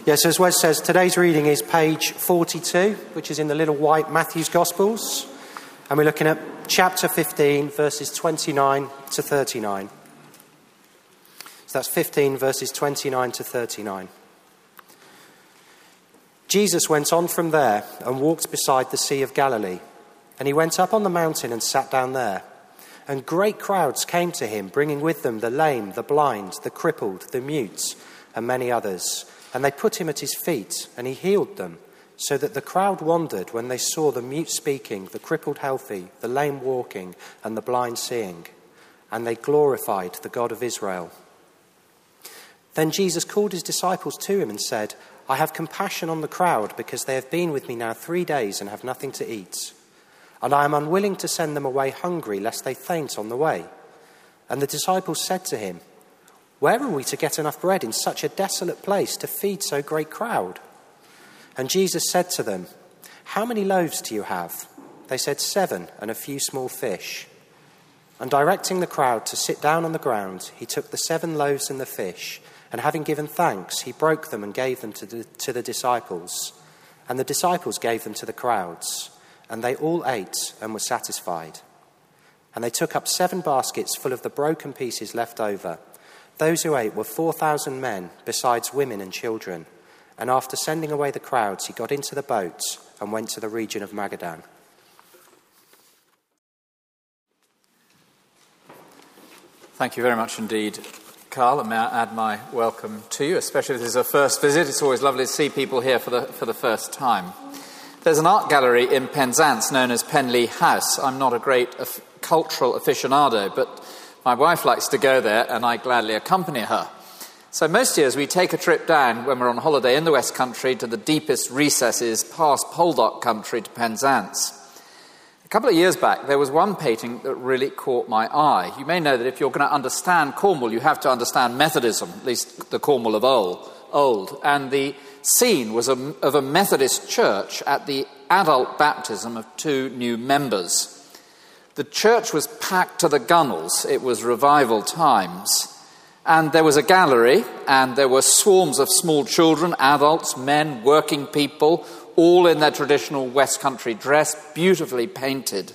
Yes, as Wes says, today's reading is page 42, which is in the little white Matthew's Gospels. And we're looking at chapter 15, verses 29 to 39. So that's 15, verses 29 to 39. Jesus went on from there and walked beside the Sea of Galilee. And he went up on the mountain and sat down there. And great crowds came to him, bringing with them the lame, the blind, the crippled, the mute, and many others. And they put him at his feet, and he healed them, so that the crowd wondered when they saw the mute speaking, the crippled healthy, the lame walking, and the blind seeing. And they glorified the God of Israel. Then Jesus called his disciples to him and said, I have compassion on the crowd, because they have been with me now 3 days and have nothing to eat. And I am unwilling to send them away hungry, lest they faint on the way. And the disciples said to him, Where are we to get enough bread in such a desolate place to feed so great crowd? And Jesus said to them, How many loaves do you have? They said, 7, and a few small fish. And directing the crowd to sit down on the ground, he took the 7 loaves and the fish, and having given thanks, he broke them and gave them to the disciples. And the disciples gave them to the crowds. And they all ate and were satisfied. And they took up 7 baskets full of the broken pieces left over. Those who ate were 4,000 men, besides women and children. And after sending away the crowds, he got into the boat and went to the region of Magadan. Thank you very much indeed, Carl, and may I add my welcome to you, especially if this is a first visit. It's always lovely to see people here for the first time. There's an art gallery in Penzance known as Penley House. I'm not a great cultural aficionado, but my wife likes to go there, and I gladly accompany her. So most years we take a trip down when we're on holiday in the West Country to the deepest recesses past Poldock country to Penzance. A couple of years back, there was one painting that really caught my eye. You may know that if you're going to understand Cornwall, you have to understand Methodism, at least the Cornwall of old. And the scene was of a Methodist church at the adult baptism of 2 new members. The church was packed to the gunnels. It was revival times. And there was a gallery, and there were swarms of small children, adults, men, working people, all in their traditional West Country dress, beautifully painted.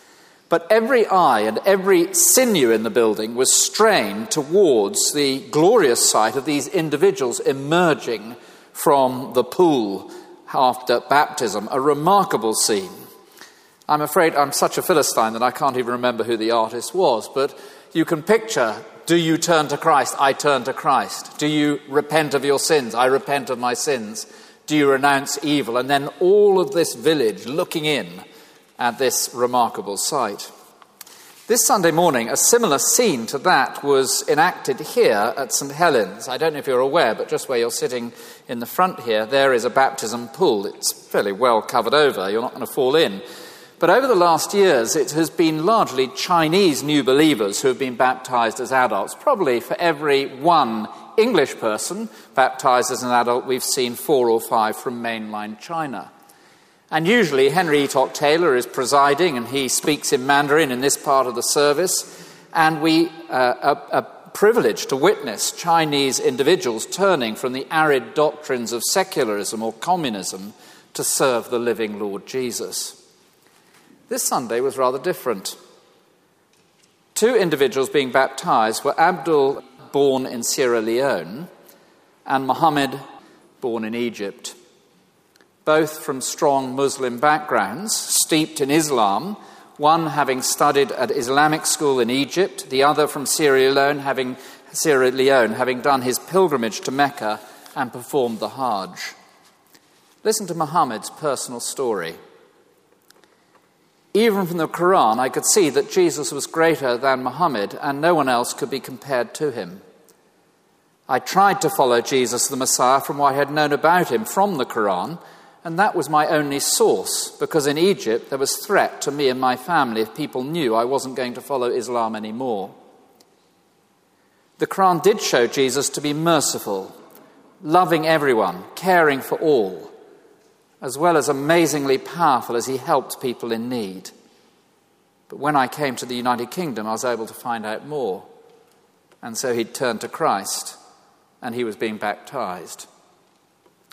But every eye and every sinew in the building was strained towards the glorious sight of these individuals emerging from the pool after baptism, a remarkable scene. I'm afraid I'm such a Philistine that I can't even remember who the artist was, but you can picture, do you turn to Christ? I turn to Christ. Do you repent of your sins? I repent of my sins. Do you renounce evil? And then all of this village looking in at this remarkable sight. This Sunday morning, a similar scene to that was enacted here at St. Helens. I don't know if you're aware, but just where you're sitting in the front here, there is a baptism pool. It's fairly well covered over. You're not going to fall in. But over the last years, it has been largely Chinese new believers who have been baptized as adults. Probably for every 1 English person baptized as an adult, we've seen 4 or 5 from mainland China. And usually Henry Eatock Taylor is presiding, and he speaks in Mandarin in this part of the service. And we are privileged to witness Chinese individuals turning from the arid doctrines of secularism or communism to serve the living Lord Jesus. This Sunday was rather different. 2 individuals being baptized were Abdul, born in Sierra Leone, and Muhammad, born in Egypt. Both from strong Muslim backgrounds, steeped in Islam, one having studied at Islamic school in Egypt, the other from Sierra Leone having done his pilgrimage to Mecca and performed the Hajj. Listen to Muhammad's personal story. Even from the Quran, I could see that Jesus was greater than Muhammad, and no one else could be compared to him. I tried to follow Jesus the Messiah from what I had known about him from the Quran, and that was my only source, because in Egypt there was threat to me and my family if people knew I wasn't going to follow Islam anymore. The Quran did show Jesus to be merciful, loving everyone, caring for all, as well as amazingly powerful as he helped people in need. But when I came to the United Kingdom, I was able to find out more. And so he'd turned to Christ, and he was being baptized.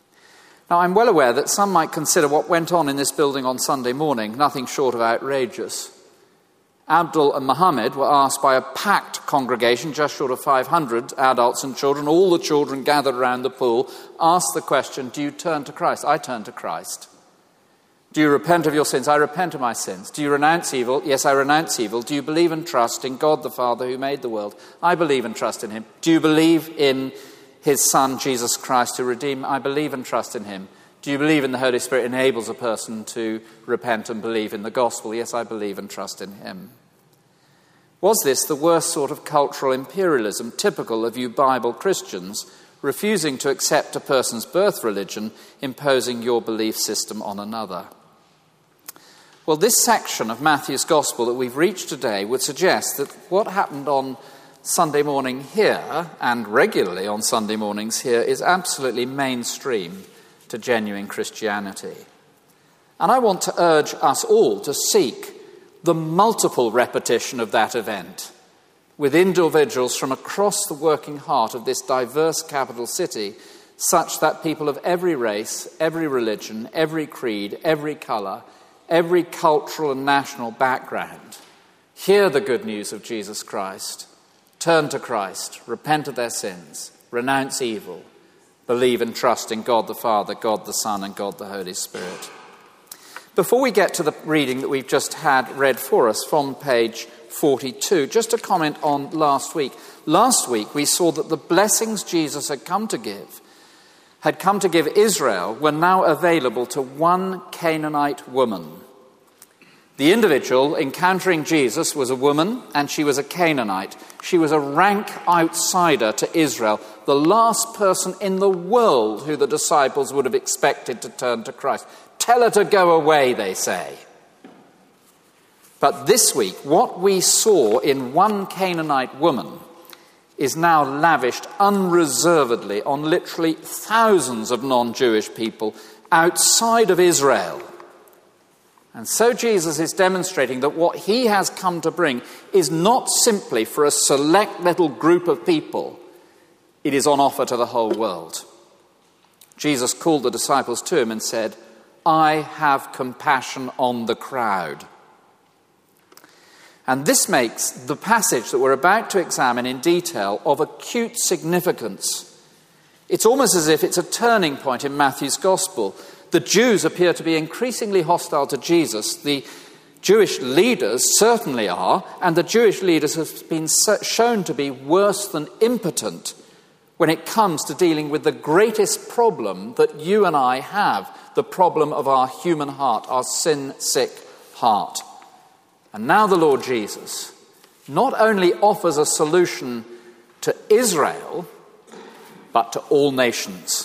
Now, I'm well aware that some might consider what went on in this building on Sunday morning nothing short of outrageous. Abdul and Mohammed were asked by a packed congregation, just short of 500 adults and children, all the children gathered around the pool, asked the question, do you turn to Christ? I turn to Christ. Do you repent of your sins? I repent of my sins. Do you renounce evil? Yes, I renounce evil. Do you believe and trust in God the Father who made the world? I believe and trust in him. Do you believe in his Son, Jesus Christ, to redeem? I believe and trust in him. Do you believe in the Holy Spirit enables a person to repent and believe in the gospel? Yes, I believe and trust in him. Was this the worst sort of cultural imperialism typical of you Bible Christians, refusing to accept a person's birth religion, imposing your belief system on another? Well, this section of Matthew's Gospel that we've reached today would suggest that what happened on Sunday morning here, and regularly on Sunday mornings here, is absolutely mainstream to genuine Christianity. And I want to urge us all to seek the multiple repetition of that event with individuals from across the working heart of this diverse capital city, such that people of every race, every religion, every creed, every colour, every cultural and national background hear the good news of Jesus Christ, turn to Christ, repent of their sins, renounce evil, believe and trust in God the Father, God the Son, and God the Holy Spirit. Before we get to the reading that we've just had read for us from page 42, just a comment on last week. Last week we saw that the blessings Jesus had come to give Israel, were now available to one Canaanite woman. The individual encountering Jesus was a woman, and she was a Canaanite. She was a rank outsider to Israel, the last person in the world who the disciples would have expected to turn to Christ. Tell her to go away, they say. But this week, what we saw in one Canaanite woman is now lavished unreservedly on literally thousands of non-Jewish people outside of Israel. And so Jesus is demonstrating that what he has come to bring is not simply for a select little group of people. It is on offer to the whole world. Jesus called the disciples to him and said, I have compassion on the crowd. And this makes the passage that we're about to examine in detail of acute significance. It's almost as if it's a turning point in Matthew's Gospel. The Jews appear to be increasingly hostile to Jesus. The Jewish leaders certainly are, and the Jewish leaders have been shown to be worse than impotent when it comes to dealing with the greatest problem that you and I have, the problem of our human heart, our sin-sick heart. And now the Lord Jesus not only offers a solution to Israel, but to all nations.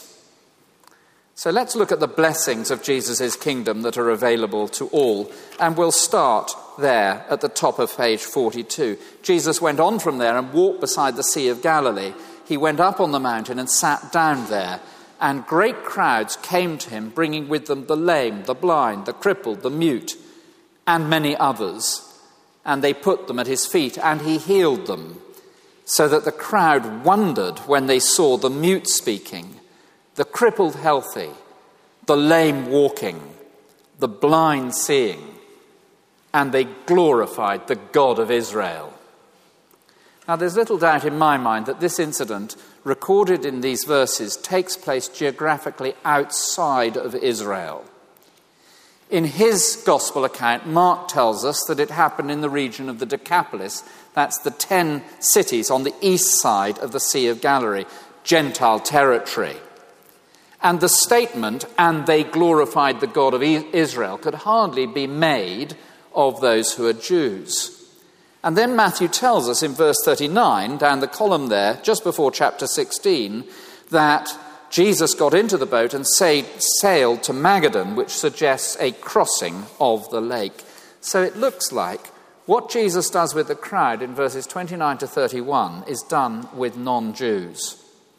So let's look at the blessings of Jesus' kingdom that are available to all. And we'll start there at the top of page 42. Jesus went on from there and walked beside the Sea of Galilee. He went up on the mountain and sat down there. And great crowds came to him, bringing with them the lame, the blind, the crippled, the mute, and many others. And they put them at his feet, and he healed them, so that the crowd wondered when they saw the mute speaking, the crippled healthy, the lame walking, the blind seeing, and they glorified the God of Israel. Now, there's little doubt in my mind that this incident, recorded in these verses, takes place geographically outside of Israel. In his gospel account, Mark tells us that it happened in the region of the Decapolis. That's the 10 cities on the east side of the Sea of Galilee, Gentile territory. And the statement, and they glorified the God of Israel, could hardly be made of those who are Jews. And then Matthew tells us in verse 39, down the column there, just before chapter 16, that Jesus got into the boat and sailed to Magadan, which suggests a crossing of the lake. So it looks like what Jesus does with the crowd in verses 29 to 31 is done with non-Jews.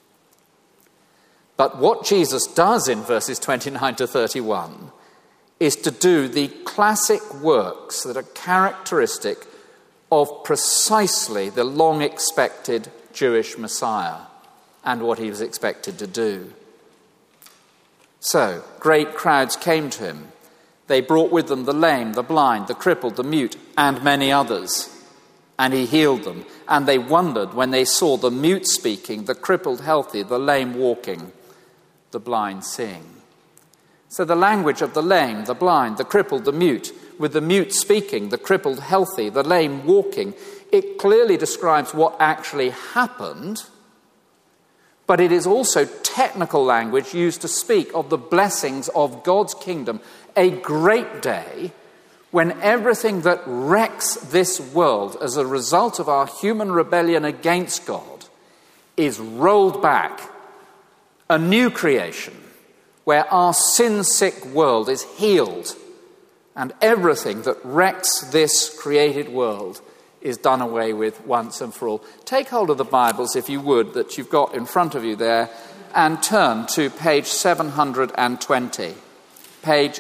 But what Jesus does in verses 29 to 31 is to do the classic works that are characteristic of precisely the long-expected Jewish Messiah and what he was expected to do. So great crowds came to him. They brought with them the lame, the blind, the crippled, the mute, and many others. And he healed them. And they wondered when they saw the mute speaking, the crippled healthy, the lame walking, the blind seeing. So the language of the lame, the blind, the crippled, the mute, with the mute speaking, the crippled healthy, the lame walking, it clearly describes what actually happened, but it is also technical language used to speak of the blessings of God's kingdom, a great day when everything that wrecks this world as a result of our human rebellion against God is rolled back, a new creation where our sin-sick world is healed and everything that wrecks this created world is done away with once and for all. Take hold of the Bibles, if you would, that you've got in front of you there, and turn to page 720. Page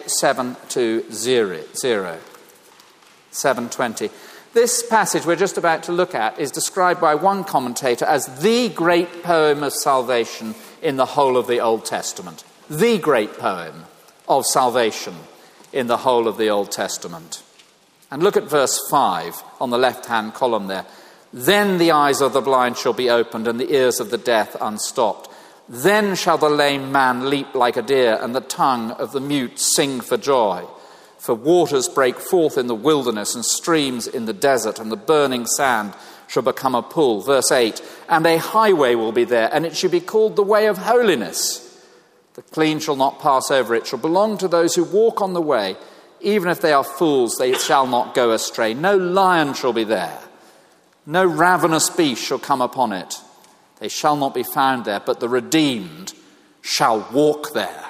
720. This passage we're just about to look at is described by one commentator as the great poem of salvation in the whole of the Old Testament. The great poem of salvation in the whole of the Old Testament. And look at verse 5 on the left-hand column there. Then the eyes of the blind shall be opened and the ears of the deaf unstopped. Then shall the lame man leap like a deer and the tongue of the mute sing for joy. For waters break forth in the wilderness and streams in the desert, and the burning sand shall become a pool. Verse 8, and a highway will be there, and it shall be called the way of holiness. The clean shall not pass over it, shall belong to those who walk on the way. Even if they are fools, they shall not go astray. No lion shall be there. No ravenous beast shall come upon it. They shall not be found there, but the redeemed shall walk there.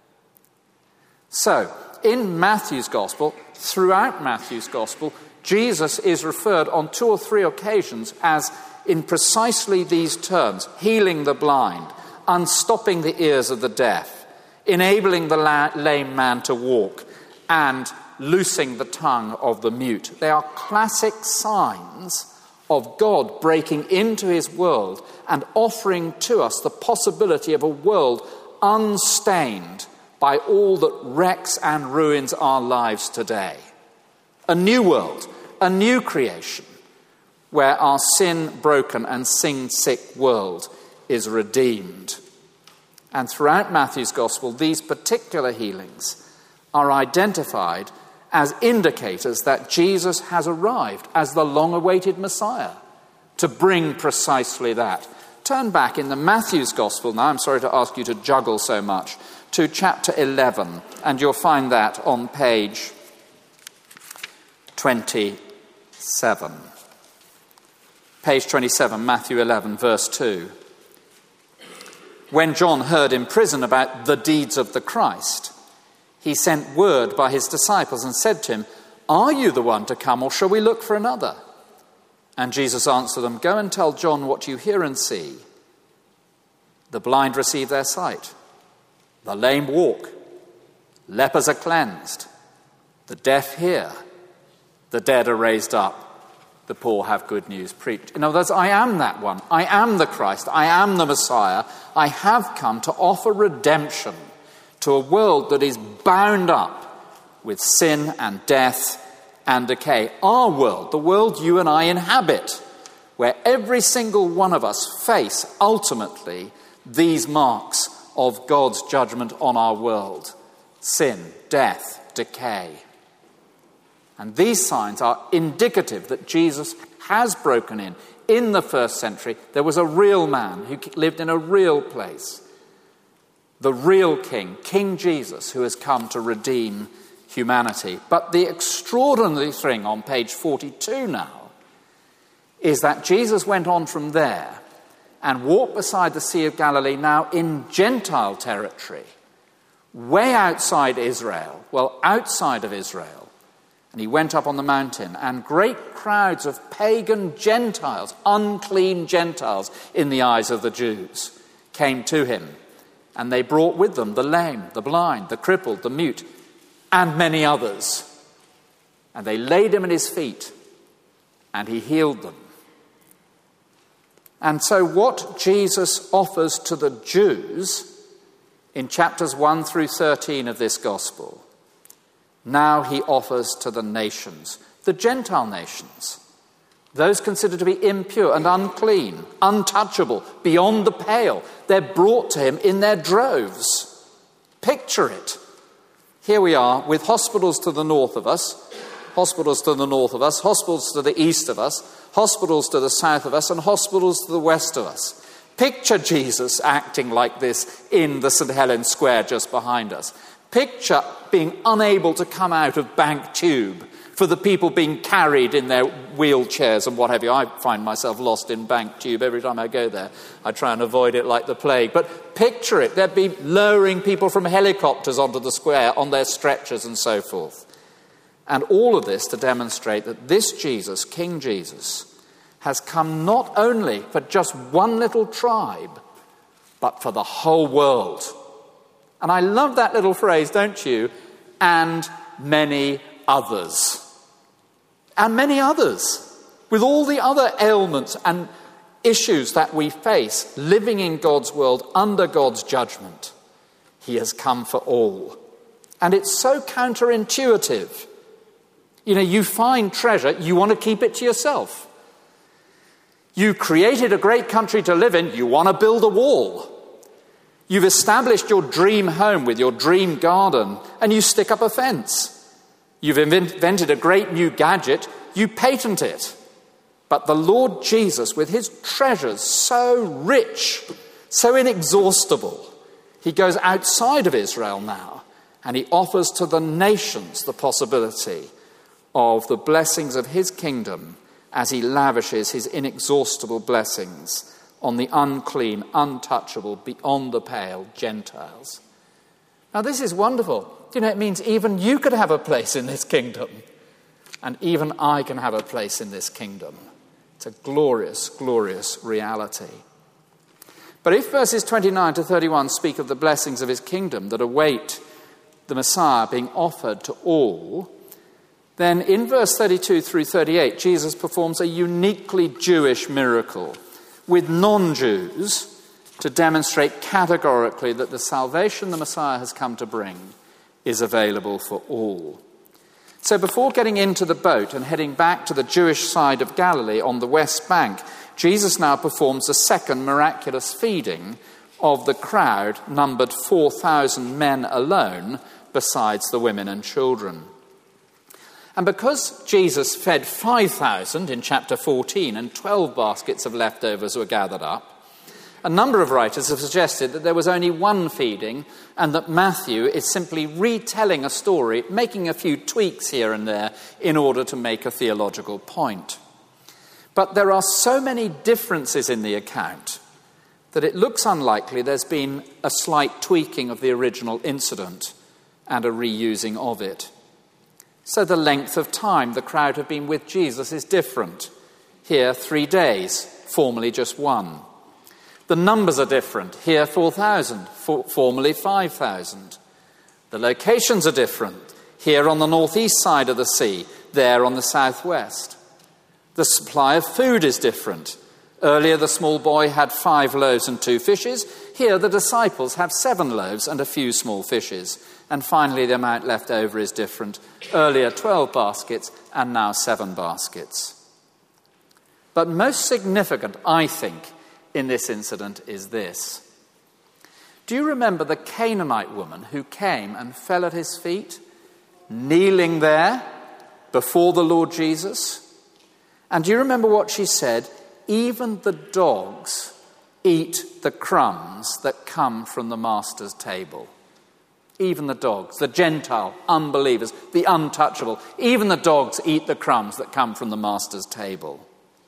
So, in Matthew's Gospel, throughout Matthew's Gospel, Jesus is referred on 2 or 3 occasions as in precisely these terms: healing the blind, unstopping the ears of the deaf, enabling the lame man to walk, and loosing the tongue of the mute. They are classic signs of God breaking into his world and offering to us the possibility of a world unstained by all that wrecks and ruins our lives today. A new world, a new creation, where our sin-broken and sin-sick world is redeemed. And throughout Matthew's Gospel, these particular healings are identified as indicators that Jesus has arrived as the long-awaited Messiah to bring precisely that. Turn back in the Matthew's Gospel now, I'm sorry to ask you to juggle so much, to chapter 11, and you'll find that on page 27. Page 27, Matthew 11, verse 2. When John heard in prison about the deeds of the Christ, he sent word by his disciples and said to him, "Are you the one to come, or shall we look for another?" And Jesus answered them, "Go and tell John what you hear and see. The blind receive their sight, the lame walk, lepers are cleansed, the deaf hear, the dead are raised up, the poor have good news preached." In other words, I am that one. I am the Christ. I am the Messiah. I have come to offer redemption to a world that is bound up with sin and death and decay. Our world, the world you and I inhabit, where every single one of us face ultimately these marks of God's judgment on our world: sin, death, decay. And these signs are indicative that Jesus has broken in. In the first century, there was a real man who lived in a real place. The real king, King Jesus, who has come to redeem humanity. But the extraordinary thing on page 42 now is that Jesus went on from there and walked beside the Sea of Galilee, now in Gentile territory, way outside Israel, well, outside of Israel. And he went up on the mountain, and great crowds of pagan Gentiles, unclean Gentiles in the eyes of the Jews, came to him. And they brought with them the lame, the blind, the crippled, the mute, and many others. And they laid him at his feet, and he healed them. And so what Jesus offers to the Jews in chapters 1 through 13 of this gospel, now he offers to the nations, the Gentile nations, those considered to be impure and unclean, untouchable, beyond the pale. They're brought to him in their droves. Picture it. Here we are with hospitals to the north of us, hospitals to the north of us, hospitals to the east of us, hospitals to the south of us, and hospitals to the west of us. Picture Jesus acting like this in the St. Helens Square just behind us. Picture being unable to come out of Bank Tube for the people being carried in their wheelchairs and what have you. I find myself lost in Bank Tube every time I go there. I try and avoid it like the plague. But picture it. They'd be lowering people from helicopters onto the square on their stretchers and so forth. And all of this to demonstrate that this Jesus, King Jesus, has come not only for just one little tribe, but for the whole world. And I love that little phrase, don't you? And many others. And many others. With all the other ailments and issues that we face, living in God's world under God's judgment, he has come for all. And it's so counterintuitive. You know, you find treasure, you want to keep it to yourself. You created a great country to live in, you want to build a wall. You've established your dream home with your dream garden, and you stick up a fence. You've invented a great new gadget, you patent it. But the Lord Jesus, with his treasures so rich, so inexhaustible, he goes outside of Israel now, and he offers to the nations the possibility of the blessings of his kingdom as he lavishes his inexhaustible blessings on the unclean, untouchable, beyond the pale Gentiles. Now this is wonderful. You know, it means even you could have a place in this kingdom. And even I can have a place in this kingdom. It's a glorious, glorious reality. But if verses 29 to 31 speak of the blessings of his kingdom that await the Messiah being offered to all, then in verse 32 through 38, Jesus performs a uniquely Jewish miracle with non-Jews to demonstrate categorically that the salvation the Messiah has come to bring is available for all. So before getting into the boat and heading back to the Jewish side of Galilee on the west bank, Jesus now performs a second miraculous feeding of the crowd, numbered 4,000 men alone, besides the women and children. And because Jesus fed 5,000 in chapter 14 and 12 baskets of leftovers were gathered up, a number of writers have suggested that there was only one feeding and that Matthew is simply retelling a story, making a few tweaks here and there in order to make a theological point. But there are so many differences in the account that it looks unlikely there's been a slight tweaking of the original incident and a reusing of it. So the length of time the crowd have been with Jesus is different. Here, 3 days, formerly just 1. The numbers are different. Here, 4,000, formerly 5,000. The locations are different. Here on the northeast side of the sea, there on the southwest. The supply of food is different. Earlier, the small boy had 5 loaves and 2 fishes. Here, the disciples have 7 loaves and a few small fishes. And finally, the amount left over is different. Earlier, 12 baskets, and now 7 baskets. But most significant, I think, in this incident is this. Do you remember the Canaanite woman who came and fell at his feet, kneeling there before the Lord Jesus? And do you remember what she said? Even the dogs eat the crumbs that come from the master's table. Even the dogs, the Gentile unbelievers, the untouchable, even the dogs eat the crumbs that come from the master's table.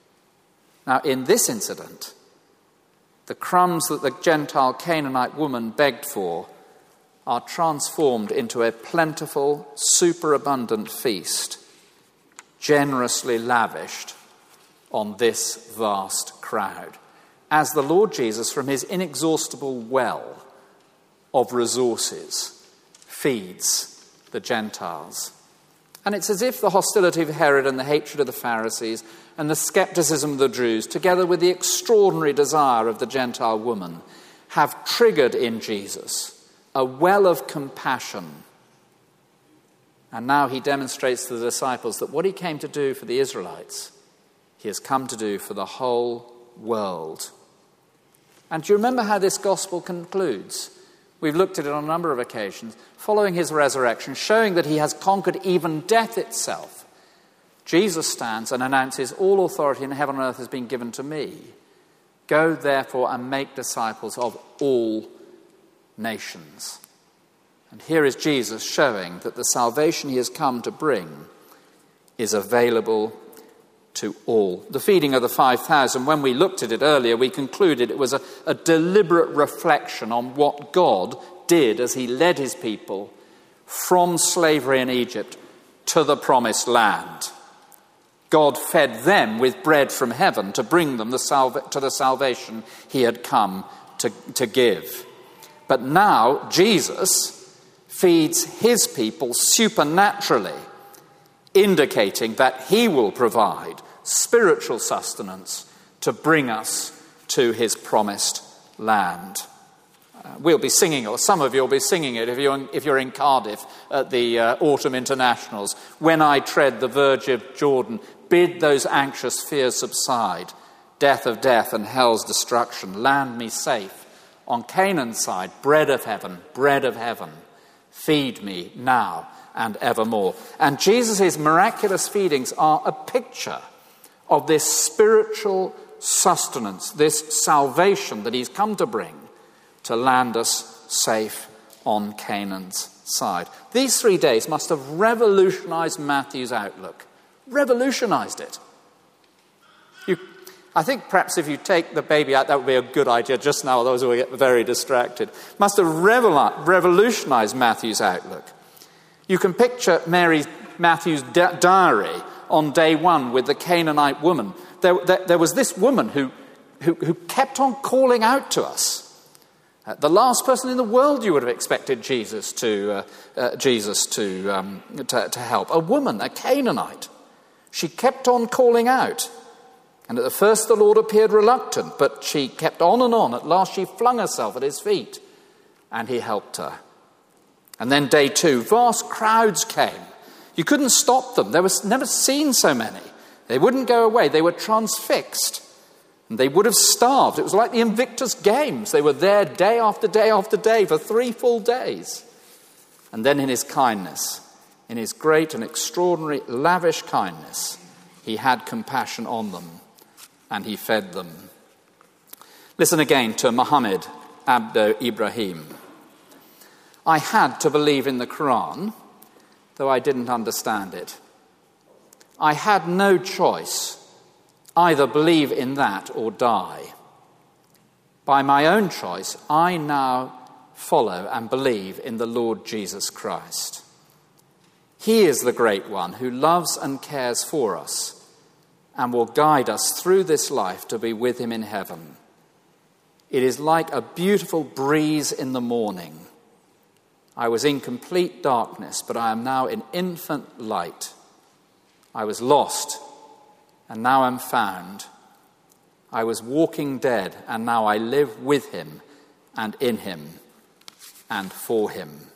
Now, in this incident, the crumbs that the Gentile Canaanite woman begged for are transformed into a plentiful, superabundant feast, generously lavished on this vast crowd, as the Lord Jesus, from his inexhaustible well of resources, feeds the Gentiles. And it's as if the hostility of Herod and the hatred of the Pharisees and the skepticism of the Jews, together with the extraordinary desire of the Gentile woman, have triggered in Jesus a well of compassion. And now he demonstrates to the disciples that what he came to do for the Israelites, he has come to do for the whole world. And do you remember how this gospel concludes? We've looked at it on a number of occasions, following his resurrection, showing that he has conquered even death itself. Jesus stands and announces, all authority in heaven and earth has been given to me. Go therefore and make disciples of all nations. And here is Jesus showing that the salvation he has come to bring is available to all. The feeding of the 5,000, when we looked at it earlier, we concluded it was a deliberate reflection on what God did as he led his people from slavery in Egypt to the promised land. God fed them with bread from heaven to bring them to the salvation he had come to give. But now Jesus feeds his people supernaturally, indicating that he will provide spiritual sustenance to bring us to his promised land. We'll be singing, or some of you will be singing it if you're in Cardiff at the Autumn Internationals. When I tread the verge of Jordan, bid those anxious fears subside. Death of death and hell's destruction, land me safe. On Canaan's side, bread of heaven, feed me now and evermore. And Jesus' miraculous feedings are a picture of this spiritual sustenance, this salvation that he's come to bring to land us safe on Canaan's side. These 3 days must have revolutionized Matthew's outlook. Revolutionized it. I think perhaps if you take the baby out, that would be a good idea just now, otherwise we'll get very distracted. Must have revolutionized Matthew's outlook. You can picture Matthew's diary on day one with the Canaanite woman. There was this woman who kept on calling out to us. The last person in the world you would have expected Jesus to help. A woman, a Canaanite. She kept on calling out. And at the first the Lord appeared reluctant, but she kept on and on. At last she flung herself at his feet, and he helped her. And then day two, vast crowds came. You couldn't stop them. There was never seen so many. They wouldn't go away. They were transfixed. And they would have starved. It was like the Invictus Games. They were there day after day after day for 3 full days. And then in his kindness, in his great and extraordinary lavish kindness, he had compassion on them and he fed them. Listen again to Muhammad Abdo Ibrahim. I had to believe in the Quran, though I didn't understand it. I had no choice, either believe in that or die. By my own choice, I now follow and believe in the Lord Jesus Christ. He is the great one who loves and cares for us and will guide us through this life to be with him in heaven. It is like a beautiful breeze in the morning. I was in complete darkness, but I am now in infinite light. I was lost, and now I'm found. I was walking dead, and now I live with him and in him and for him.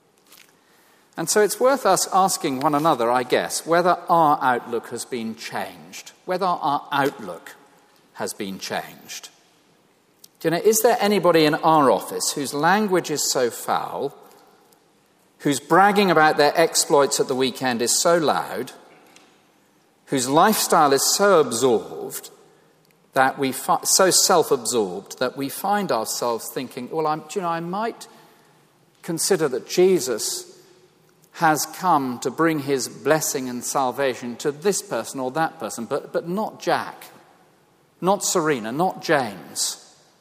And so it's worth us asking one another, I guess, whether our outlook has been changed. Whether our outlook has been changed. Do you know, is there anybody in our office whose language is so foul, whose bragging about their exploits at the weekend is so loud, whose lifestyle is so absorbed, that so self-absorbed that we find ourselves thinking, well, I might consider that Jesus has come to bring his blessing and salvation to this person or that person, but not Jack, not Serena, not James.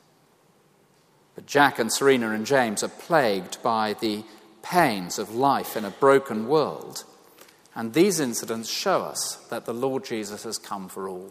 But Jack and Serena and James are plagued by the pains of life in a broken world. And these incidents show us that the Lord Jesus has come for all.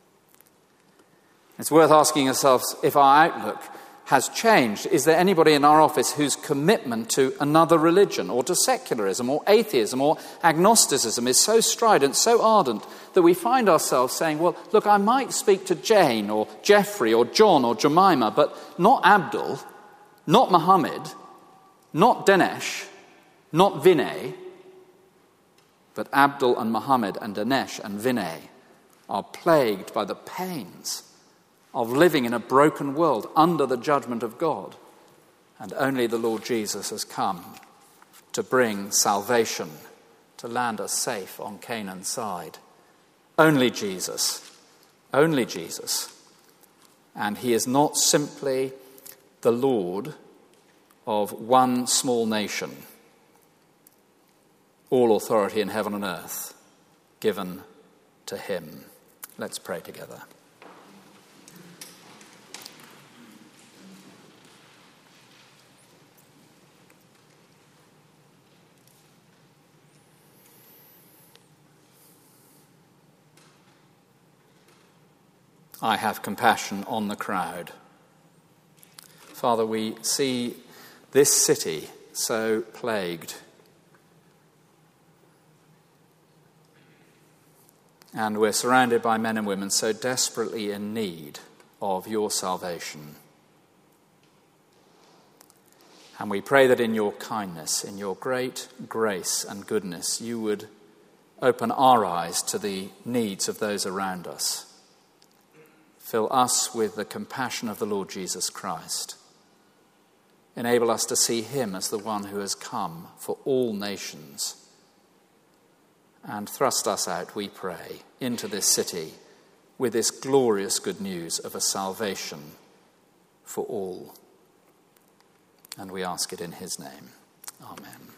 It's worth asking ourselves if our outlook has changed. Is there anybody in our office whose commitment to another religion or to secularism or atheism or agnosticism is so strident, so ardent, that we find ourselves saying, well, look, I might speak to Jane or Jeffrey or John or Jemima, but not Abdul, not Muhammad, not Dinesh, not Vinay, but Abdul and Muhammad and Dinesh and Vinay are plagued by the pains of living in a broken world under the judgment of God. And only the Lord Jesus has come to bring salvation, to land us safe on Canaan's side. Only Jesus. Only Jesus. And he is not simply the Lord of one small nation. All authority in heaven and earth given to him. Let's pray together. I have compassion on the crowd. Father, we see this city so plagued. And we're surrounded by men and women so desperately in need of your salvation. And we pray that in your kindness, in your great grace and goodness, you would open our eyes to the needs of those around us. Fill us with the compassion of the Lord Jesus Christ. Enable us to see him as the one who has come for all nations. And thrust us out, we pray, into this city with this glorious good news of a salvation for all. And we ask it in his name. Amen.